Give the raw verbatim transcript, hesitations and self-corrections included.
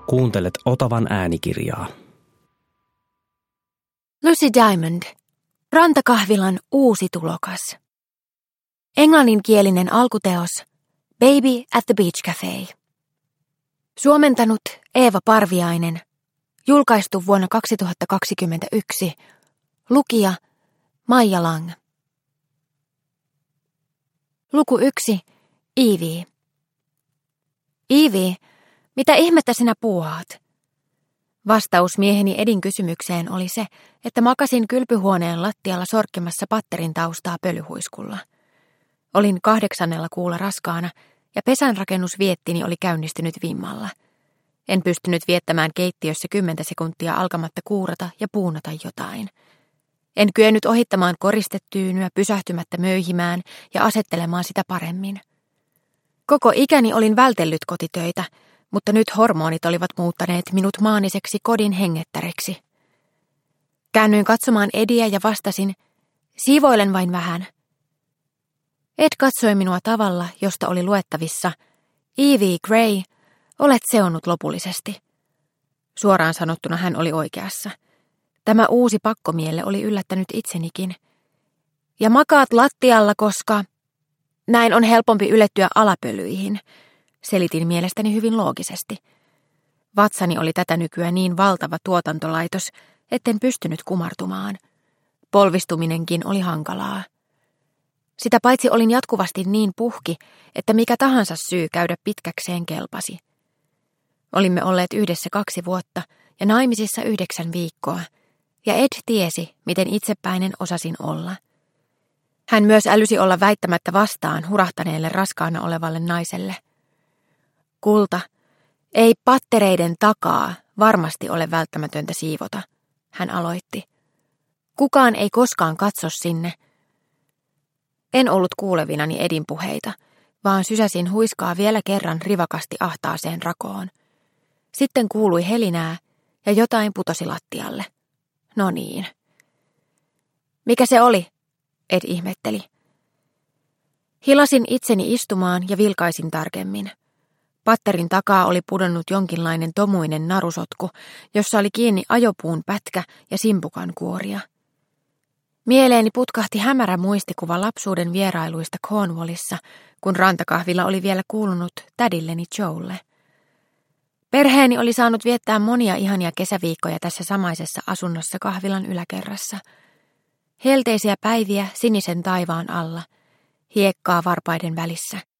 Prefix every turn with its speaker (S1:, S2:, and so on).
S1: Kuuntelet Otavan äänikirjaa.
S2: Lucy Diamond, Rantakahvilan uusi tulokas. Englanninkielinen alkuteos Baby at the Beach Cafe. Suomentanut Eeva Parviainen. Julkaistu vuonna kaksituhattakaksikymmentäyksi. Lukija Maija Lang. Luku yksi. Evie. Evie, mitä ihmettä sinä puuhaat? Vastaus mieheni Edin kysymykseen oli se, että makasin kylpyhuoneen lattialla sorkkimassa patterin taustaa pölyhuiskulla. Olin kahdeksannella kuulla raskaana ja pesänrakennusviettini oli käynnistynyt vimmalla. En pystynyt viettämään keittiössä kymmentä sekuntia alkamatta kuurata ja puunata jotain. En kyennyt ohittamaan koristetyynyä pysähtymättä möyhimään ja asettelemaan sitä paremmin. Koko ikäni olin vältellyt kotitöitä, mutta nyt hormonit olivat muuttaneet minut maaniseksi kodin hengettäreksi. Käännyin katsomaan Ediä ja vastasin, siivoilen vain vähän. Ed katsoi minua tavalla, josta oli luettavissa, Evie Gray, olet seonnut lopullisesti. Suoraan sanottuna hän oli oikeassa. Tämä uusi pakkomielle oli yllättänyt itsenikin. Ja makaat lattialla, koska näin on helpompi ylettyä alapölyihin, selitin mielestäni hyvin loogisesti. Vatsani oli tätä nykyään niin valtava tuotantolaitos, etten pystynyt kumartumaan. Polvistuminenkin oli hankalaa. Sitä paitsi olin jatkuvasti niin puhki, että mikä tahansa syy käydä pitkäkseen kelpasi. Olimme olleet yhdessä kaksi vuotta ja naimisissa yhdeksän viikkoa, ja Ed tiesi, miten itsepäinen osasin olla. Hän myös älysi olla väittämättä vastaan hurahtaneelle raskaana olevalle naiselle. Kulta, ei pattereiden takaa varmasti ole välttämätöntä siivota, hän aloitti. Kukaan ei koskaan katso sinne. En ollut kuulevinani Edin puheita, vaan sysäsin huiskaa vielä kerran rivakasti ahtaaseen rakoon. Sitten kuului helinää ja jotain putosi lattialle. No niin. Mikä se oli? Ed ihmetteli. Hilasin itseni istumaan ja vilkaisin tarkemmin. Patterin takaa oli pudonnut jonkinlainen tomuinen narusotku, jossa oli kiinni ajopuun pätkä ja simpukan kuoria. Mieleeni putkahti hämärä muistikuva lapsuuden vierailuista Cornwallissa, kun rantakahvilla oli vielä kuulunut tädilleni Joelle. Perheeni oli saanut viettää monia ihania kesäviikkoja tässä samaisessa asunnossa kahvilan yläkerrassa. Helteisiä päiviä sinisen taivaan alla, hiekkaa varpaiden välissä.